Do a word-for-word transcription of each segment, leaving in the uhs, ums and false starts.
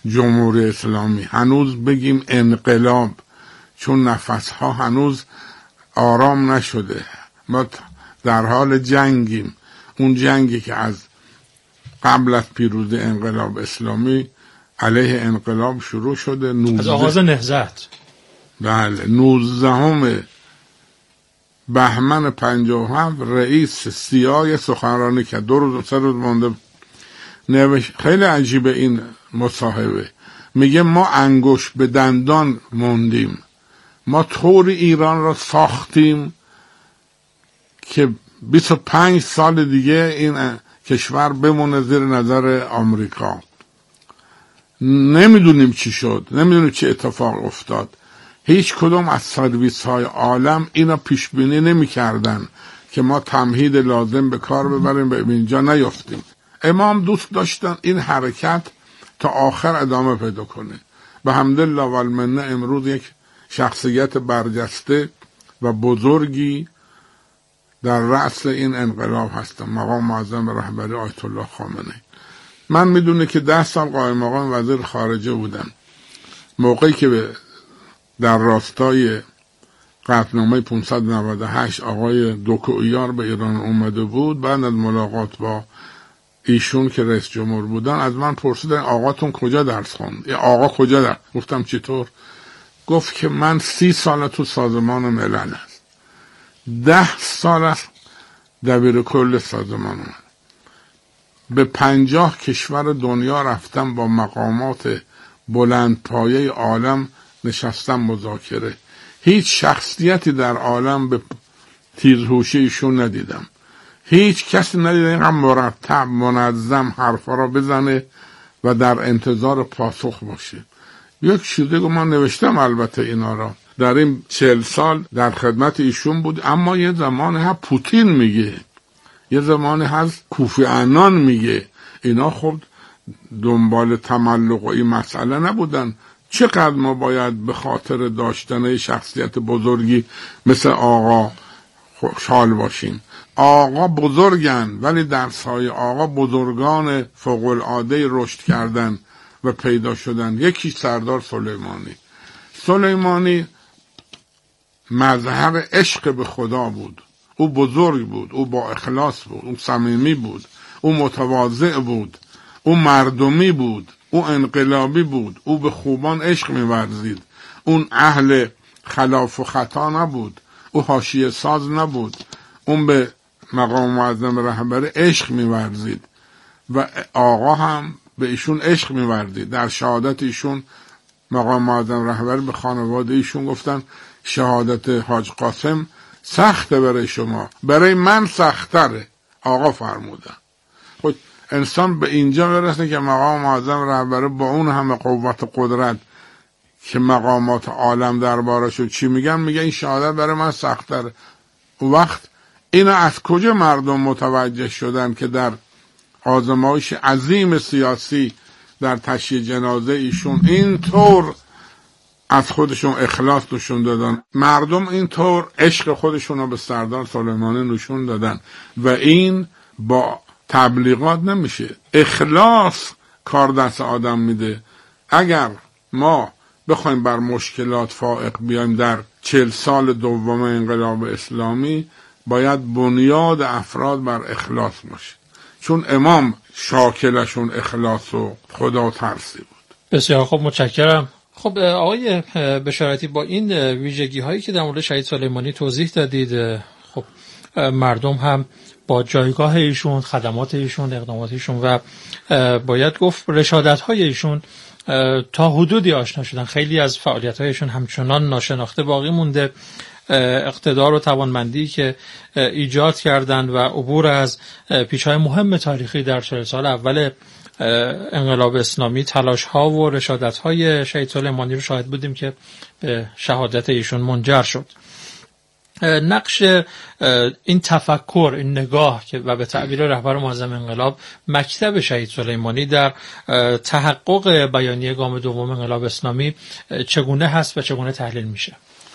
جمهوری اسلامی، هنوز بگیم انقلاب، چون نفسها هنوز آرام نشده. ما در حال جنگیم، اون جنگی که از قبل از پیروزی انقلاب اسلامی علیه انقلاب شروع شده. نوزده از آغاز نهضت. بله، نوزدهم بهمن پنجاه و هفت رئیس سیای سخنرانی که دو روز سه روز مونده نوشت. خیلی عجیبه این مصاحبه. میگه ما انگشت به دندان موندیم، ما طوری ایران را ساختیم که بیست و پنج سال دیگه این کشور بمونه زیر نظر آمریکا. نمیدونیم چی شد، نمیدونیم چی اتفاق افتاد. هیچ کدوم از سرویس های عالم اینا پیش بینی نمی کردن که ما تمهید لازم به کار ببریم به اینجا نیفتیم. امام دوست داشتن این حرکت تا آخر ادامه پیدا کنه. به حمدالله و المنه امروز یک شخصیت برجسته و بزرگی در رأس این انقلاب هستن، مقام معظم رهبری آیت الله خامنه‌ای. من میدونه که ده سال قائم مقام وزیر خارجه بودم. موقعی که در راستای قطعنامه پانصد و نود و هشت آقای دوکویار به ایران اومده بود، بعد از ملاقات با ایشون که رئیس جمهور بودن از من پرسیدن آقاتون کجا درس خوند؟ یا آقا کجا درس؟ گفتم چطور؟ گفت که من سی سال تو سازمان ملل است، ده سال است دبیر کل سازمان من، به پنجاه کشور دنیا رفتم، با مقامات بلند پایه عالم نشستم مذاکره. هیچ شخصیتی در عالم به تیزهوشی ایشون ندیدم. هیچ کسی ندیدم اینقدر مرتب منظم حرفا را بزنه و در انتظار پاسخ باشه. یک چیزی که من نوشتم البته اینا را در این چهل سال در خدمت ایشون بود. اما یه زمان ها پوتین میگه، یه زمان هست کوفی عنان میگه، اینا خب دنبال تملق و این مسئله نبودن. چقدر ما باید به خاطر داشتن شخصیت بزرگی مثل آقا خوشحال باشیم. آقا بزرگن، ولی در سایه آقا بزرگان فوق العاده رشد کردن و پیدا شدن. یکی سردار سلیمانی. سلیمانی مظهر عشق به خدا بود. او بزرگ بود، او با اخلاص بود، او صمیمی بود، او متواضع بود، او مردمی بود، او انقلابی بود، او به خوبان عشق می‌ورزید، اون اهل خلاف و خطا نبود، او حاشیه ساز نبود، اون به مقام معظم رهبری عشق می‌ورزید و آقا هم به ایشون عشق می‌ورزید. در شهادت ایشون مقام معظم رهبری به خانواده ایشون گفتن شهادت حاج قاسم سخته برای شما، برای من سختره. آقا فرمودن. خود انسان به اینجا برسه که مقام معظم رهبری با اون همه قوت قدرت که مقامات عالم دربارشون چی میگن، میگه این شهادت برای من سختره. وقت اینا از کجا مردم متوجه شدن که در آزمایش عظیم سیاسی در تشییع جنازه ایشون اینطور از خودشون اخلاص نشون دادن، مردم اینطور عشق خودشون رو به سردار سلیمانی نشون دادن و این با تبلیغات نمیشه. اخلاص کار دست آدم میده. اگر ما بخوایم بر مشکلات فائق بیایم در چهل سال دوم انقلاب اسلامی، باید بنیاد افراد بر اخلاص باشه، چون امام شاکلشون اخلاص و خدا ترسی بود. بسیار خوب، متشکرم. خب آقای بشارتی، با این ویژگی هایی که در مورد شهید سلیمانی توضیح دادید، خب مردم هم با جایگاه ایشون، خدمات ایشون، اقدامات ایشون و باید گفت رشادت های ایشون تا حدودی آشنا شدن. خیلی از فعالیت هایشون همچنان ناشناخته باقی مونده. اقتدار و توانمندی که ایجاد کردند و عبور از پیچ‌های مهم تاریخی در چهل سال اول انقلاب اسلامی، تلاش ها و رشادت های شهید سلیمانی رو شاهد بودیم که به شهادت ایشون منجر شد. نقش این تفکر، این نگاه که و به تعبیر رهبر معظم انقلاب مکتب شهید سلیمانی در تحقق بیانیه گام دوم انقلاب اسلامی چگونه هست و چگونه تحلیل میشه؟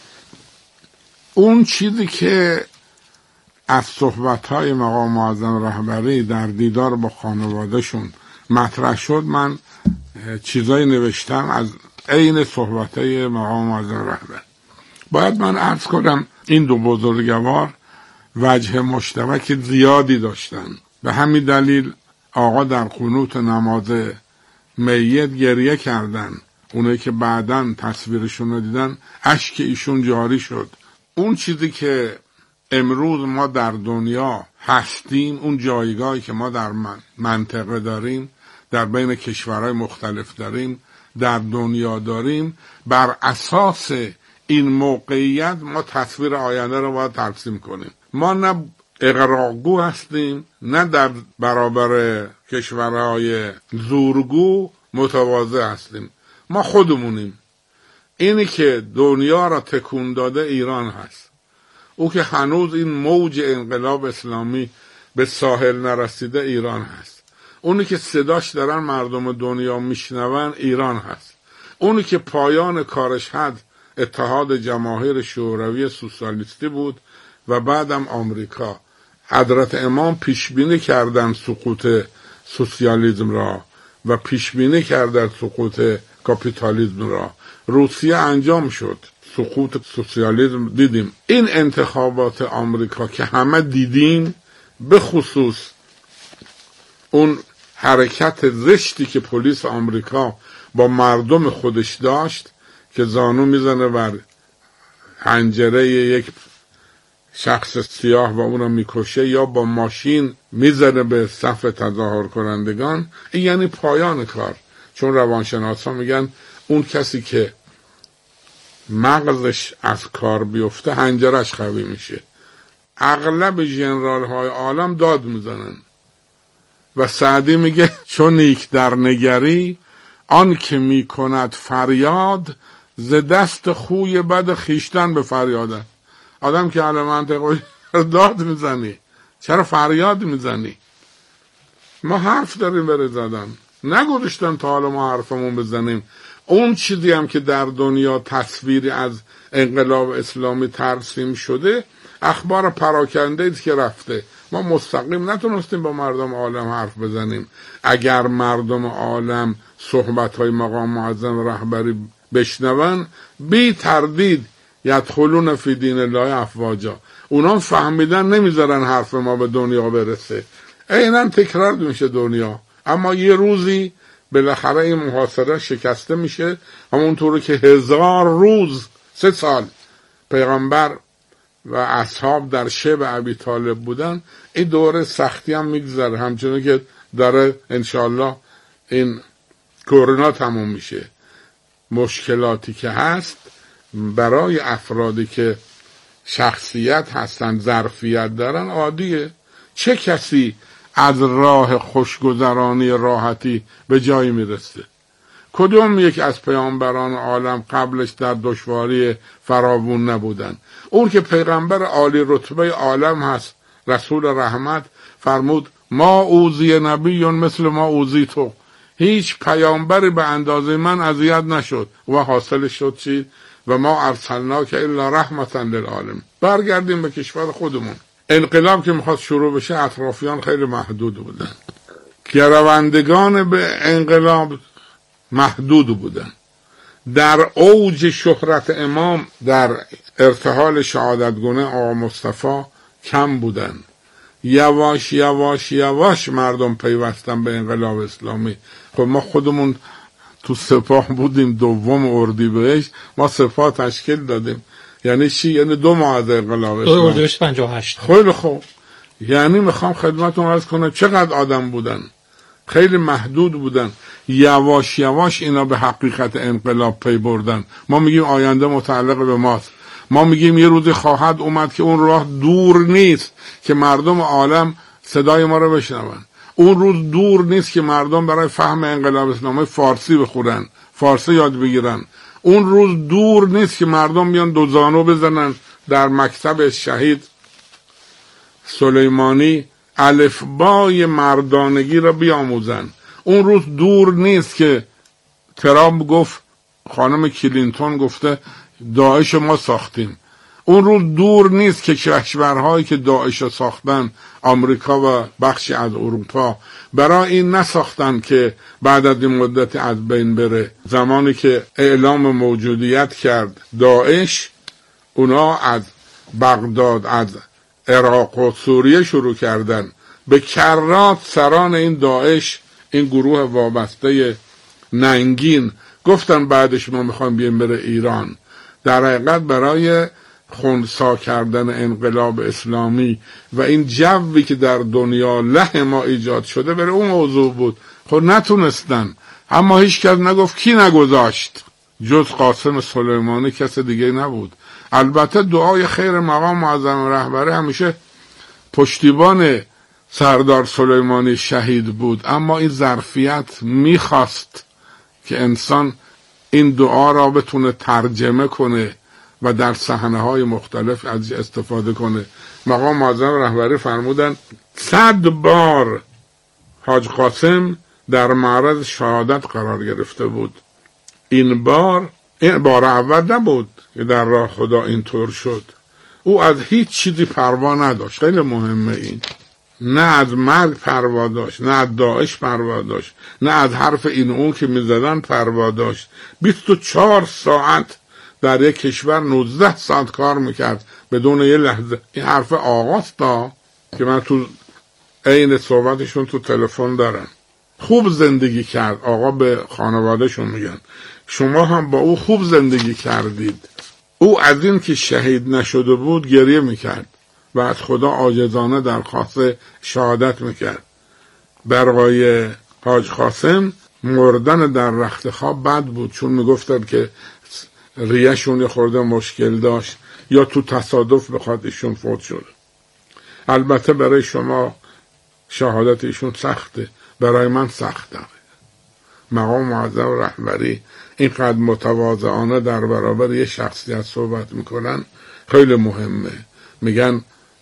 اون چیزی که از صحبت‌های مقام معظم رهبری در دیدار با خانوادهشون مطرح شد، من چیزایی نوشتم از عین صحبتای مقام معظم رهبر. باید من عرض کنم این دو بزرگوار وجه مشترک زیادی داشتن. به همین دلیل آقا در قنوت نماز میت گریه کردن. اونایی که بعداً تصویرشون رو دیدن اشک ایشون جاری شد. اون چیزی که امروز ما در دنیا هستیم، اون جایگاهی که ما در من منطقه داریم، در بین کشورهای مختلف داریم، در دنیا داریم، بر اساس این موقعیت ما تصویر آینده رو باید ترسیم کنیم. ما نه اغراقگو هستیم، نه در برابر کشورهای زورگو متواضع هستیم. ما خودمونیم. اینی که دنیا را تکون داده ایران هست. او که هنوز این موج انقلاب اسلامی به ساحل نرسیده ایران هست. اونی که صداش دارن مردم دنیا میشنون ایران هست. اونی که پایان کارش هست اتحاد جماهیر شوروی سوسیالیستی بود و بعدم آمریکا. حضرت امام پیشبینی کردن سقوط سوسیالیسم را و پیشبینی کردن سقوط کاپیتالیسم را. روسیه انجام شد، سقوط سوسیالیسم دیدیم. این انتخابات آمریکا که همه دیدیم، به خصوص اون حرکت زشتی که پلیس آمریکا با مردم خودش داشت که زانو میزنه بر حنجره یک شخص سیاه و اون رو میکشه یا با ماشین میزنه به صف تظاهر کنندگان، این یعنی پایان کار. چون روانشناسا میگن اون کسی که مغزش از کار بیفته حنجرش قوی میشه. اغلب ژنرال های عالم داد میزنن و سعدی میگه چون نیک در نگری آن که میکند فریاد ز دست خوی بد خیشتن به فریاده. آدم که علی منطقه داد میزنی، چرا فریاد میزنی؟ ما حرف داریم بره زدن، نگذاشتن تا حالا ما حرفمون بزنیم. اون چیزی هم که در دنیا تصویری از انقلاب اسلامی ترسیم شده اخبار پراکنده است که رفته. ما مستقیم نتونستیم با مردم عالم حرف بزنیم. اگر مردم عالم صحبت‌های مقام معظم رهبری بشنون بی تردید یدخلون فی دین الله افواجا. اونا فهمیدن نمیذارن حرف ما به دنیا برسه. عیناً تکرار میشه دنیا. اما یه روزی بالاخره این محاصره شکسته میشه، همونطوری که هزار روز سه سال پیغمبر و اصحاب در شب ابی طالب بودن. این دوره سختی هم میگذره، همچنان که داره انشالله این کرونا تموم میشه. مشکلاتی که هست برای افرادی که شخصیت هستن، ظرفیت دارن، عادیه. چه کسی از راه خوشگذرانی راحتی به جایی میرسه؟ کدوم یک از پیامبران عالم قبلش در دشواری فراوون نبودن؟ اون که پیغمبر عالی رتبه عالم هست، رسول رحمت، فرمود ما اوذی نبی مثل ما اوذی تو. هیچ پیامبری به اندازه من اذیت نشد و حاصل شد چی؟ و ما ارسلناک الا رحمتا للعالمین. برگردیم به کشور خودمون. انقلاب که میخواد شروع بشه اطرافیان خیلی محدود بودن، گروندگان به انقلاب محدود بودن. در اوج شهرت امام در ارتحال شهادتگونه آقا مصطفی کم بودن. یواش یواش یواش مردم پیوستن به انقلاب اسلامی. خب ما خودمون تو سپاه بودیم، دوم اردیبهشت ما سپاه تشکیل دادیم. یعنی چی؟ یعنی دو ماه از انقلاب اسلامی. دو اردیبهشت پنجاه و هشت. خیلی خوب. یعنی میخوام خدمتتون عرض کنم چقدر آدم بودن، خیلی محدود بودن. یواش یواش اینا به حقیقت انقلاب پی بردن. ما میگیم آینده متعلق به ماست. ما میگیم یه روزی خواهد اومد که اون راه دور نیست که مردم عالم صدای ما رو بشنون. اون روز دور نیست که مردم برای فهم انقلاب اسلامی فارسی بخونن، فارسی یاد بگیرن. اون روز دور نیست که مردم بیان دو زانو بزنن در مکتب شهید سلیمانی الفبای مردانگی را بیاموزن. اون روز دور نیست که ترامپ گفت، خانم کلینتون گفته داعش ما ساختیم. اون رو دور نیست که کشورهایی که داعش رو ساختن، آمریکا و بخشی از اروپا، برای این نساختن که بعد از این مدت از بین بره. زمانی که اعلام موجودیت کرد داعش، اونا از بغداد، از عراق و سوریه شروع کردن به کرات سران این داعش، این گروه وابسته ننگین، گفتن بعدش ما میخوایم بیایم بره ایران. در حقیقت برای خنثی کردن انقلاب اسلامی و این جوی که در دنیا له ما ایجاد شده برای اون موضوع بود. خب نتونستن، اما هیچ کس نگفت. کی نگذاشت؟ جز قاسم سلیمانی کس دیگه نبود. البته دعای خیر مقام معظم رهبری همیشه پشتیبان سردار سلیمانی شهید بود، اما این ظرفیت میخواست که انسان این دعا را بتونه ترجمه کنه و در صحنه‌های مختلف از استفاده کنه. مقام معظم رهبری فرمودن صد بار حاج قاسم در معرض شهادت قرار گرفته بود. این بار این بار اول نبود که در راه خدا اینطور شد. او از هیچ چیزی پروا نداشت. خیلی مهمه این. نه از مرگ پروا داشت، نه از داعش پروا داشت، نه از حرف این اون که میزدن پروا داشت. بیست و چهار ساعت در یک کشور نوزده ساعت کار میکرد بدون یه لحظه. این حرف آقاست دا که من تو عین صحبتشون تو تلفن دارم. خوب زندگی کرد. آقا به خانوادهشون میگن شما هم با او خوب زندگی کردید. او از این که شهید نشده بود گریه میکرد و از خدا عاجزانه درخواست شهادت میکرد. برای حاج قاسم مردن در رخت خواب بد بود، چون میگفتن که ریهشون یه خورده مشکل داشت یا تو تصادف بخواد ایشون فوت شده. البته برای شما شهادت ایشون سخته، برای من سخته. مقام معظم رهبری اینقدر متواضعانه در برابر یه شخصیت صحبت میکنن خیلی مهمه. میگن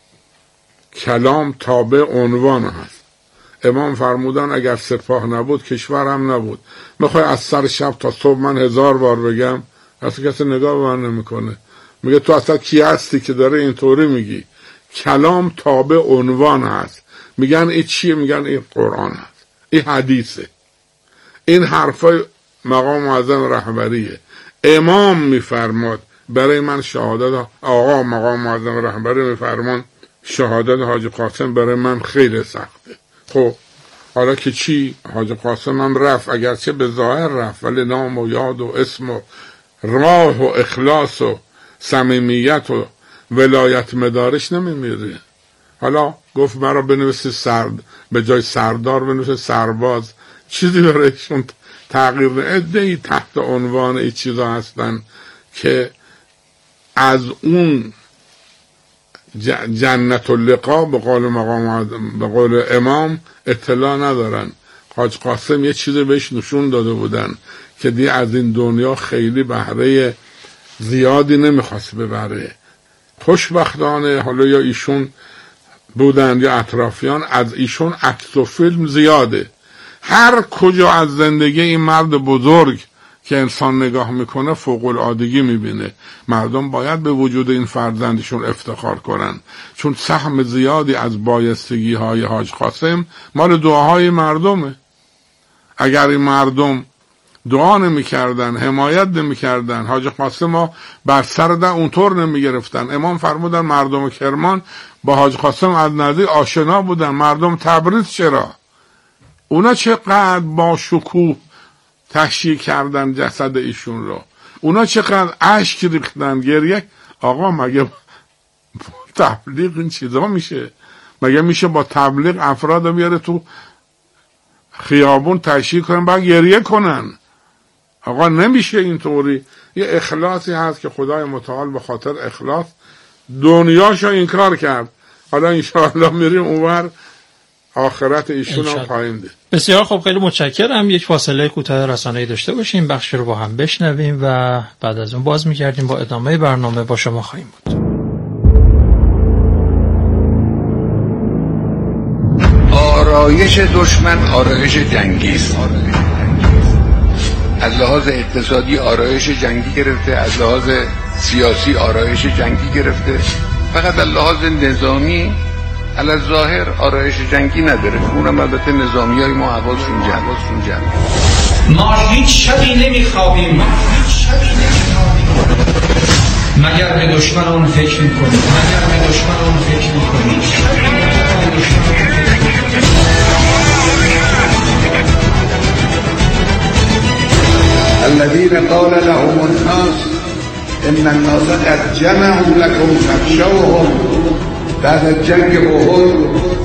کلام تابع عنوان هست. امام فرمودن اگر سپاه نبود کشور هم نبود. میخوای از سر شب تا صبح من هزار بار بگم اصلا کسی نگاه به من نمیکنه. میگه تو اصلا کی هستی که داره اینطوری میگی؟ کلام تابع عنوان هست. میگن این چیه؟ میگن این قرآن هست، این حدیثه، این حرفای مقام معظم رهبریه. امام میفرماد برای من شهادت، آقا مقام معظم رهبری میفرمان شهادت حاج قاسم برای من خیلی سخته. خب حالا که چی؟ حاج قاسم هم رفت، اگرچه به ظاهر رفت، ولی نام و یاد و اسم و راه و اخلاص و صمیمیت و ولایت مدارش نمیمیره. حالا گفت مرا بنویسی سرد، به جای سردار بنویسی سرباز، چیزی برایشون تغییر نه. عده‌ای تحت عنوان این چیزا هستن که از اون جنت اللقا به قول مقام به قول امام اطلاع ندارن. حاج قاسم یه چیزی بهش نشون داده بودن که دی از این دنیا خیلی بهره زیادی نمیخواست ببره. خوشبختانه حالا یا ایشون بودن یا اطرافیان، از ایشون عکس و فیلم زیاده. هر کجا از زندگی این مرد بزرگ که انسان نگاه میکنه فوق العادگی میبینه. مردم باید به وجود این فرزندشون افتخار کنن، چون سهم زیادی از بایستگی های حاج قاسم مال دعاهای مردمه. اگر این مردم دعا نمیکردن، حمایت نمیکردن، حاج قاسم ها بر سر در اونطور نمیگرفتن. امام فرمودن مردم کرمان با حاج قاسم از نزدیک آشنا بودن. مردم تبریز چرا؟ اونا چقدر با شکوه تشییع کردن جسد ایشون رو، اونا چقدر اشک ریختن، گریه. آقا مگه تبلیغ این چیزا میشه؟ مگه میشه با تبلیغ افراد رو بیاره تو خیابون تشییع کنن بعد گریه کنن؟ آقا نمیشه اینطوری. یه اخلاصی هست که خدای متعال به خاطر اخلاص دنیاشو انکار کرد. حالا انشاءالله میریم اونور آخرت ایشون هم خواهیم دید. بسیار خوب، خیلی متشکرم. یک فاصله کوتاه رسانه‌ای داشته باشیم، بخش رو با هم بشنویم و بعد از اون باز می‌گردیم با ادامه برنامه با شما خواهیم بود. آرایش دشمن آرایش جنگی است. از لحاظ اقتصادی آرایش جنگی گرفته، از لحاظ سیاسی آرایش جنگی گرفته، فقط از لحاظ نظامی علی الظاهر آرایش جنگی نداره. اونم البته نظامی های ما حواسشون جمع. ما هیچ شبی نمیخوابیم مگر به دشمن اون فکر میکنیم مگر به دشمن اون فکر میکنیم الذين قال لهم الناس ان الناس قد جمعوا لكم فاخشوهم. بعد از جنگ احد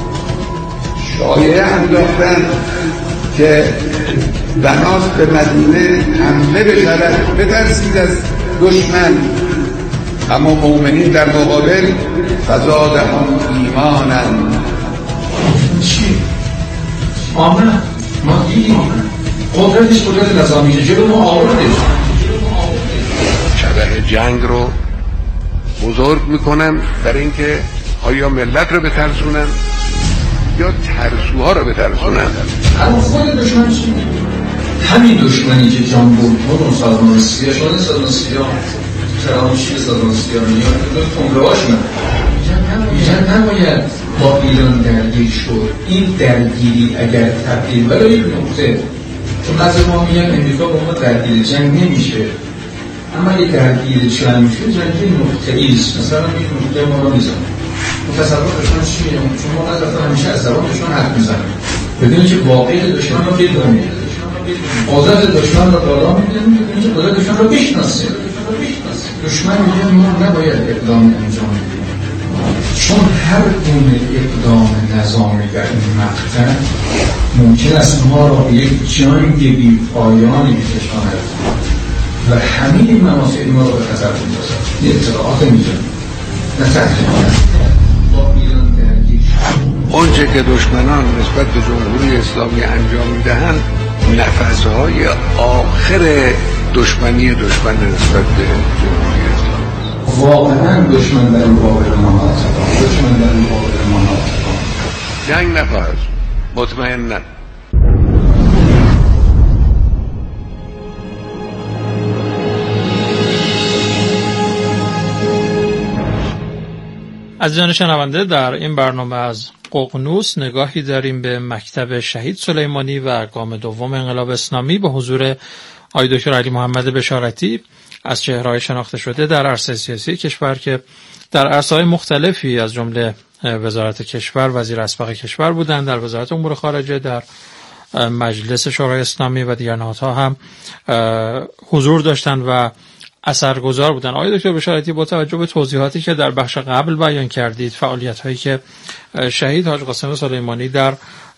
شایعه انداختن که بناس به مدینه حمله بشود، بترسید از دشمن، اما مؤمنین در مقابل فزادهم ایمانا. چی؟ آمن ما دیدیم قدرتش قدرت نظامی که جلو ما آورده. شبه جنگ رو بزرگ میکنن برای اینکه آیا ملت رو بترسونن یا ترسوها رو بترسونن. اما خود دشمن چی؟ همین دشمنی که جان بود اون سازمان سیاه شده، سازمان سیاه فراموشی سازمان سیاه میاد که تمرهاش من میگن نباید با ایران درگیر شد. این درگیری اگر تبدیل برای یک نقطه، چون از ما میگن امریکا با ما درگیر جنگ نمیشه، اما اگه درگیر جنگ شد جنگ نقطه‌ای است. مثلا یک نقطه ما رو میزنه تصور دشمن چیه؟ چون ما از رفتن همیشه از زبان دشمن حرف میزنیم بدون که واقعیت دشمن رو بدونیم، قدرت دشمن رو بالا میدونیم، بدون که قدرت دشمن رو بشناسیم. دشمن میگه ما نباید اقدام انجام بدیم، چون هر گونه اقدام نظامی در این مقطع ممکن است ما را به یک جنگ بی پایانی بکشاند و همین منافع ما را به خطر می‌اندازد. این اطلاعات می‌دونیم نه تحریم‌ها با ایران درگیر. اونچه که دشمنان نسبت به جمهوری اسلامی انجام میدهند نفسهای آخر دشمنی دشمن نسبت به جمهوری اسلامی. واقعا دشمن در این واقع مناطقان دشمن در این واقع مناطقان جنگ نخواهد مطمئن نه. از جان شنونده در این برنامه از ققنوس نگاهی داریم به مکتب شهید سلیمانی و گام دوم انقلاب اسلامی به حضور آقای دکتر علی محمد بشارتی از چهره‌های شناخته شده در عرصه سیاسی کشور که در عرصه‌های مختلفی از جمله وزارت کشور، وزیر اسبق کشور بودند، در وزارت امور خارجه، در مجلس شورای اسلامی و دیگر نهادها هم حضور داشتند و اثرگذار بودن. آقای دکتر بشارتی با توجه به توضیحاتی که در بخش قبل بیان کردید، فعالیت‌هایی که شهید حاج قاسم سلیمانی در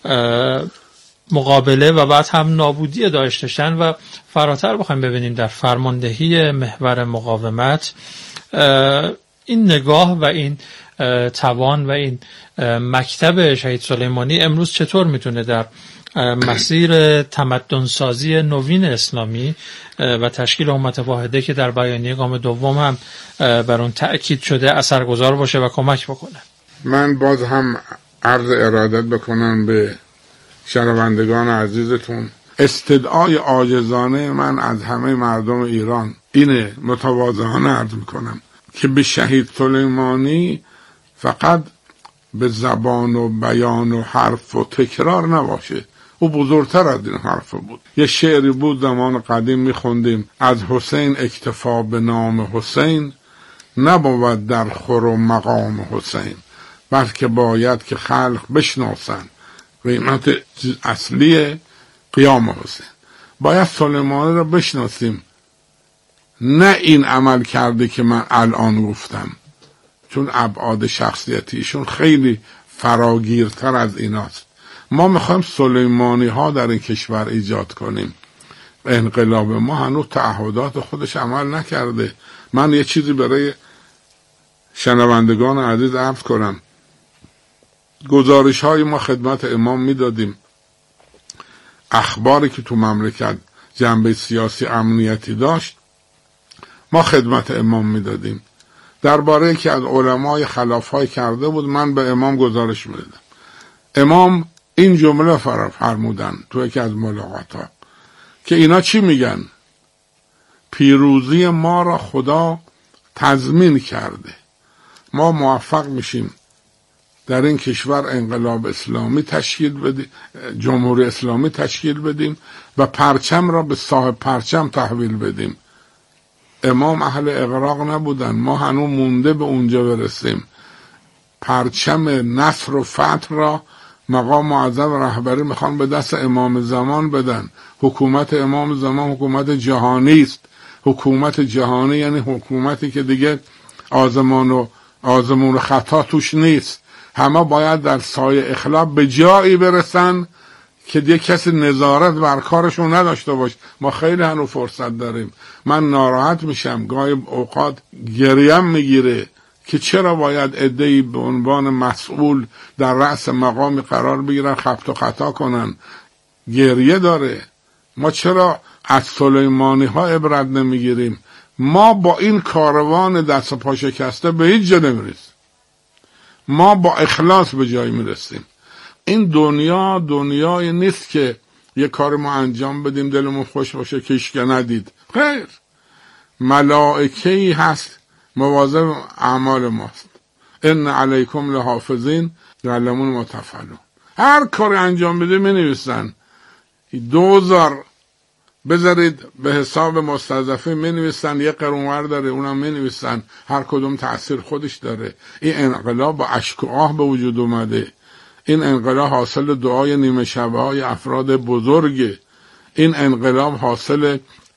مقابله و بعد هم نابودی داعش داشتن و فراتر بخوایم ببینیم در فرماندهی محور مقاومت، این نگاه و این توان و این مکتب شهید سلیمانی امروز چطور میتونه در مسیر تمدنسازی نوین اسلامی و تشکیل امت واحده که در بیانیه گام دوم هم بر اون تأکید شده اثرگذار باشه و کمک بکنه؟ من باز هم عرض ارادت بکنم به شنوندگان عزیزتون. استدعای عاجزانه من از همه مردم ایران اینه، متواضعانه عرض میکنم که به شهید سلیمانی فقط به زبان و بیان و حرف و تکرار نباشه. او بزرگتر از این حرف بود. یه شعری بود زمان قدیم میخوندیم: از حسین اکتفا به نام حسین، نبود در خور و مقام حسین، بلکه باید که خلق بشناسن قیمت اصلی قیام حسین. باید سلیمانی را بشناسیم، نه این عمل کرده که من الان گفتم، چون ابعاد شخصیتیشون خیلی فراگیرتر از ایناست. ما میخوایم سلیمانی ها در این کشور ایجاد کنیم. انقلاب ما هنوز تعهدات خودش عمل نکرده. من یه چیزی برای شنوندگان عزیز عرض کنم. گزارش های ما خدمت امام میدادیم، اخباری که تو مملکت جنبه سیاسی امنیتی داشت ما خدمت امام میدادیم. درباره که از علمای خلافای کرده بود من به امام گزارش میدادم. امام این جمله فرمودن تو یکی از ملاقات‌ها که اینا چی میگن؟ پیروزی ما را خدا تضمین کرده. ما موفق میشیم در این کشور انقلاب اسلامی تشکیل بدیم، جمهوری اسلامی تشکیل بدیم و پرچم را به صاحب پرچم تحویل بدیم. امام اهل اغراق نبودن، ما هنوز مونده به اونجا برسیم. پرچم نصر و فتح را مقام معظم رهبری میخوان به دست امام زمان بدن. حکومت امام زمان حکومت جهانی است. حکومت جهانی یعنی حکومتی که دیگه آزمان و آزمون و خطا توش نیست. همه باید در سایه اخلاق به جایی برسن که دیگه کسی نظارت بر کارشون نداشته باشه. ما خیلی هنوز فرصت داریم. من ناراحت میشم، گاهی اوقات گریم میگیره که چرا باید عده‌ای به عنوان مسئول در رأس مقامی قرار بگیرن، خبط و خطا کنن. گریه داره. ما چرا از سلیمانی ها عبرت نمیگیریم؟ ما با این کاروان دست و پا شکسته به هیچ جا نمیرسیم. ما با اخلاص به جایی میرسیم. این دنیا دنیای نیست که یه کار ما انجام بدیم دلمون خوش باشه که هیچ که ندید. خیر، ملائکه‌ای هست مواظب اعمال ماست. ان علیکم لحافظین یعلمون ما تفعلون. هر کاری انجام بده می نویسن. دوزار بذارید به حساب مستضعفین می نویسن، یه قرونور داره اونم می نویسن. هر کدوم تأثیر خودش داره. این انقلاب با اشک و آه به وجود اومده. این انقلاب حاصل دعای نیمه شبه های افراد بزرگه. این انقلاب حاصل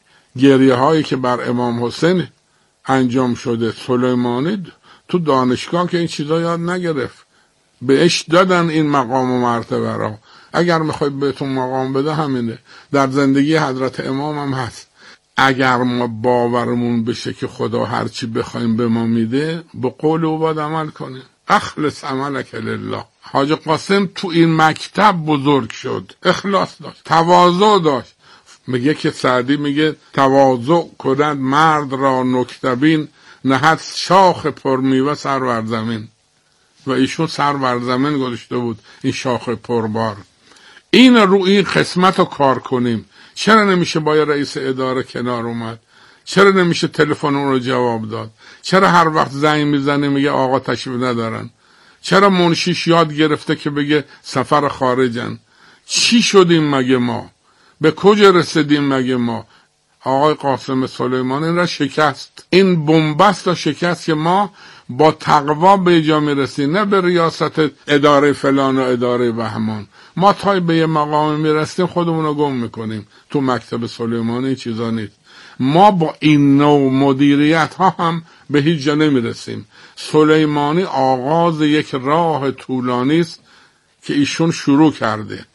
گریه هایی که بر امام حسین انجام شده. سلیمانی تو دانشگاه که این چیزا یاد نگرفت، بهش دادن این مقام و مرتبه را. اگر میخواید بهتون مقام بده همینه. در زندگی حضرت امام هم هست. اگر ما باورمون بشه که خدا هرچی بخوایم به ما میده، به قول او باید عمل کنیم. اخلص عملک لله. حاج قاسم تو این مکتب بزرگ شد. اخلاص داشت، تواضع داشت. میگه که سعدی میگه تواضع کند مرد را نکتبین، نهد شاخ پرمیوه سر بر زمین. و ایشون سر بر زمین گذاشته بود این شاخ پربار. این رو این قسمت رو کار کنیم. چرا نمیشه با رئیس اداره کنار اومد؟ چرا نمیشه تلفن اون رو جواب داد؟ چرا هر وقت زنگ میزنه میگه آقا تشریف ندارن؟ چرا منشیش یاد گرفته که بگه سفر خارجن؟ چی شدیم مگه ما؟ به کجا رسیدیم مگه ما؟ آقای قاسم سلیمانی را شکست. این بنبست و شکست که ما با تقوا به جا میرسیم، نه به ریاست اداره فلان و اداره بهمان. ما تا به یه مقام میرسیم خودمون رو گم میکنیم. تو مکتب سلیمانی چیزا نیست. ما با این نوع مدیریت ها هم به هیچ جا نمیرسیم. سلیمانی آغاز یک راه طولانی است که ایشون شروع کرده.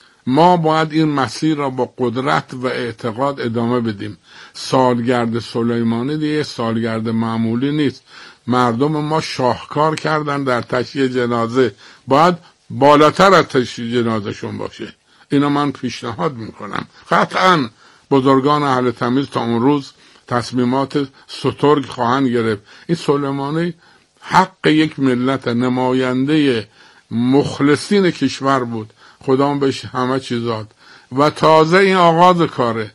ما باید این مسیر را با قدرت و اعتقاد ادامه بدیم. سالگرد سلیمانی دیگه سالگرد معمولی نیست. مردم ما شاهکار کردن در تشییع جنازه. باید بالاتر از تشییع جنازه شون باشه. اینو من پیشنهاد میکنم. قطعا بزرگان اهل تمیز تا اون روز تصمیمات سترگ خواهند گرفت. این سلیمانی حق یک ملت، نماینده مخلصین کشور بود. خدا بهش همه چیز داد و تازه این آغاز کاره.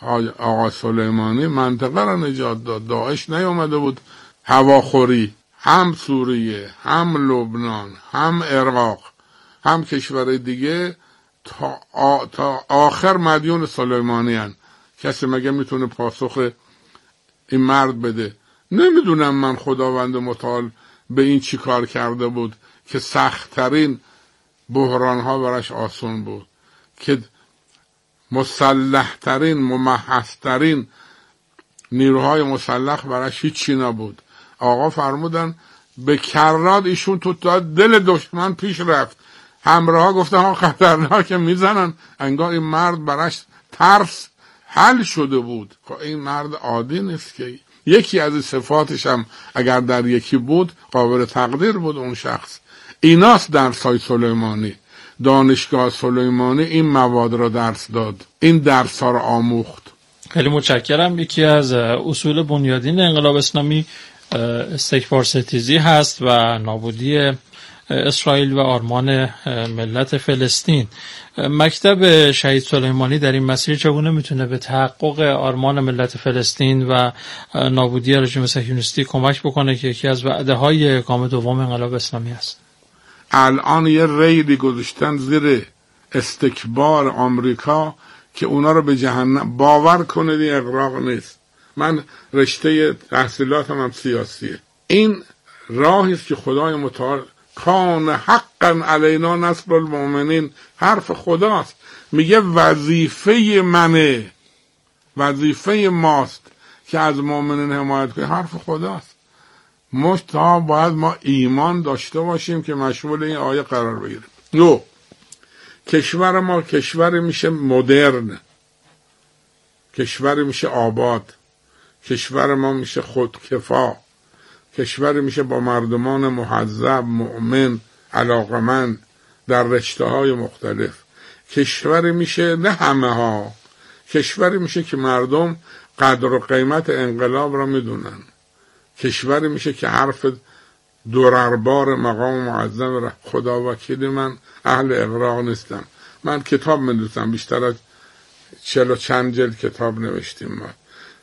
آقا سلیمانی منطقه را نجات داد. داعش نیومده بود هواخوری. هم سوریه، هم لبنان، هم عراق، هم کشور دیگه تا, آ... تا آخر مدیون سلیمانی هن. کسی مگه میتونه پاسخ این مرد بده؟ نمیدونم من. خداوند متعال به این چی کار کرده بود که سخت‌ترین بحران ها براش آسون بود، که مسلح ترین ممحص ترین نیروهای مسلح براش هیچی نبود. آقا فرمودن به کرات ایشون تو دل دشمن پیش رفت. همراه ها گفتن ها خطرناک میزنن. انگار این مرد براش ترس حل شده بود. این مرد عادی نیست که. یکی از صفاتش هم اگر در یکی بود قابل تقدیر بود اون شخص. ایناست درسای سلیمانی. دانشگاه سلیمانی این مواد را درس داد. این درس ها را آموخت. خیلی متشکرم. یکی از اصول بنیادین انقلاب اسلامی استکبار ستیزی هست و نابودی اسرائیل و آرمان ملت فلسطین. مکتب شهید سلیمانی در این مسیر چگونه میتونه به تحقق آرمان ملت فلسطین و نابودی رژیم صهیونیستی کمک بکنه که یکی از وعده های گام دوم انقلاب اسلامی است؟ الان یه ریلی گذاشتن زیر استکبار آمریکا که اونا رو به جهنم، باور کنید این اغراق نیست. من رشته تحصیلاتم هم سیاسیه. این راهی است که خدای متعال کان حقا علینا نصر المؤمنین، حرف خداست. میگه وظیفه منه، وظیفه ماست که از مؤمنین حمایت کنیم، حرف خداست. مشتا باید ما ایمان داشته باشیم که مشمول این آیه قرار بگیریم. دو، کشور ما کشور میشه مدرن، کشور میشه آباد، کشور ما میشه خودکفا، کشور میشه با مردمان مهذب، مؤمن، علاقمند در رشته های مختلف. کشور میشه نه همه ها، کشور میشه که مردم قدر و قیمت انقلاب را میدونن. کشور میشه که حرف درربار مقام معظم خدا وکیل من اهل اغراق نیستم. من کتاب می‌نویسم، بیشتر از چهل و چند جلد کتاب نوشتیم. ما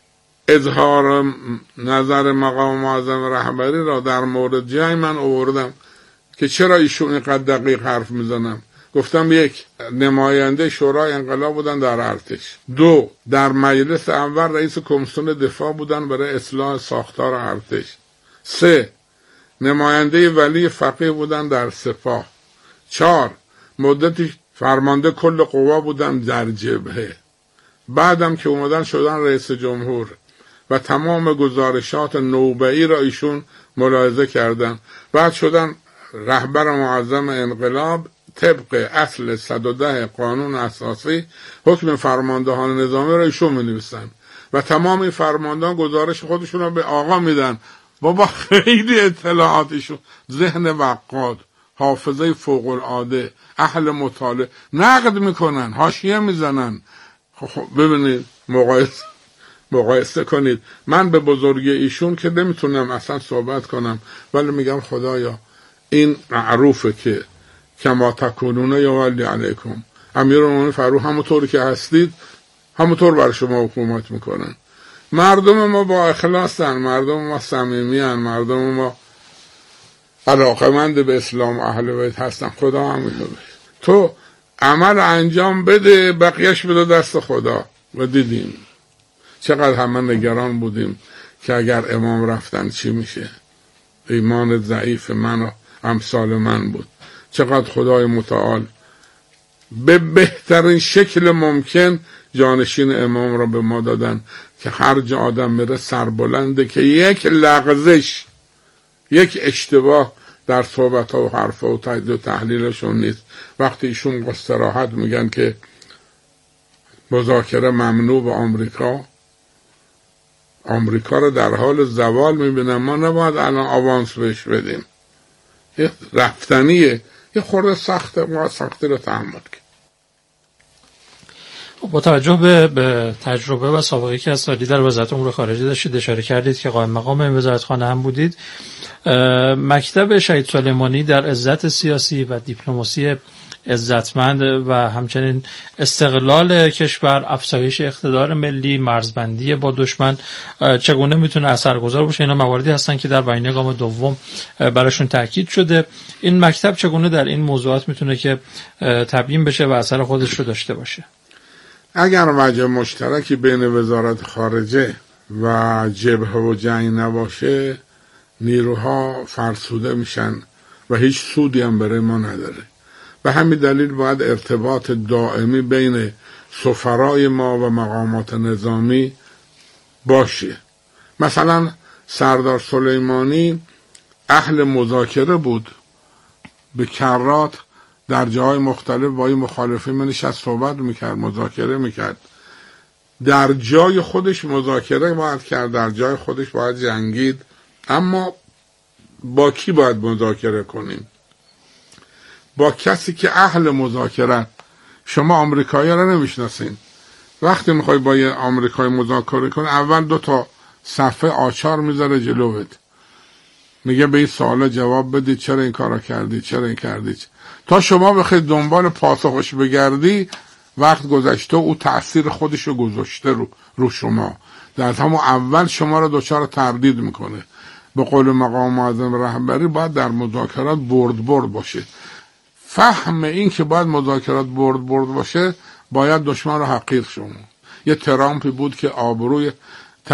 اظهار نظر مقام معظم رهبری را در مورد جای من آوردم که چرا ایشون اینقدر دقیق حرف میزنم. گفتم یک، نماینده شورای انقلاب بودن در ارتش. دو، در مجلس اول رئیس کمیسیون دفاع بودن برای اصلاح ساختار ارتش. سه، نماینده ولی فقیه بودن در سپاه. چهار، مدتی فرمانده کل قوا بودن در جبهه. بعدم که اومدن شدن رئیس جمهور و تمام گزارشات نوبه‌ای را ایشون ملاحظه کردن. بعد شدن رهبر معظم انقلاب. طبق اصل صد و ده قانون اساسی حکم فرماندهان نظامی را ایشون می‌نویسن و تمام این فرماندهان گزارش خودشون را به آقا میدن. بابا خیلی اطلاعاتشون، ذهن وقاد، حافظه فوق العاده، اهل مطالعه، نقد میکنن، حاشیه میزنن. خب ببینید، مقایسه مقایسه کنید. من به بزرگی ایشون که نمیتونم اصلا صحبت کنم، ولی میگم خدایا این معروفه که کما تکونون یولی علیکم، امیرالمومنین فرو همونطوری که هستید همونطور بر شما حکومت میکنن. مردم ما با اخلاصن، مردم ما صمیمیان، مردم ما علاقمند به اسلام و اهل بیت هستن. خدا همین رو بشه. تو عمل انجام بده، بقیهش بده دست خدا. و دیدیم چقدر همه نگران بودیم که اگر امام رفتن چی میشه. ایمان ضعیف من و امثال من بود. چقدر خدای متعال به بهترین شکل ممکن جانشین امام را به ما دادن که هر جا آدم میره سربلنده که یک لغزش، یک اشتباه در صحبت ها و حرف ها و تجزیه و تحلیلشون نیست. وقتی ایشون با صراحت میگن که مذاکره ممنوع با آمریکا، آمریکا رو در حال زوال میبینن، ما نباید الان آوانس بهش بدیم. یه رفتنیه، یه خورده سخته، ما سختی رو تحمل کنیم. با توجه به, به تجربه و سابقه که از سالی در وزارت امور خارجه داشتید، اشاره کردید که قائم مقام این وزارتخانه هم بودید، مکتب شهید سلیمانی در عزت سیاسی و دیپلماسی عزتمند و همچنین استقلال کشور، افزایش اقتدار ملی، مرزبندی با دشمن چگونه میتونه اثرگذار باشه؟ اینا مواردی هستن که در بیانیه گام دوم براشون تاکید شده. این مکتب چگونه در این موضوعات میتونه که تبیین بشه و اثر خودش رو داشته باشه؟ اگر وجه مشترکی بین وزارت خارجه و جبهه و جنگ نباشه، نیروها فرسوده میشن و هیچ سودی هم برای ما نداره. به همین دلیل باید ارتباط دائمی بین سفرای ما و مقامات نظامی باشه. مثلا سردار سلیمانی اهل مذاکره بود، به کرات در جاهای مختلف با این مخالفین منشست صحبت میکرد، مذاکره میکرد. در جای خودش مذاکره باید کرد، در جای خودش باید جنگید. اما با کی باید مذاکره کنیم؟ با کسی که اهل مذاکره. شما آمریکایی را نمیشناسین. وقتی میخوای با یه آمریکایی مذاکره کنی، اول دو تا صفحه آچار میذاره جلوت، میگه به این سوالا جواب بدید، چرا این کارا کردی، چرا این کردی. تا شما بخواید دنبال پاسخش بگردی، وقت گذشته او تأثیر خودشو گذاشته رو, رو شما. در همون اول شما رو دچار تردید میکنه. به قول مقام معظم رهبری باید در مذاکرات برد برد باشه. فهم این که باید مذاکرات برد برد باشه، باید دشمن رو حقیر شما. یه ترامپی بود که آبروی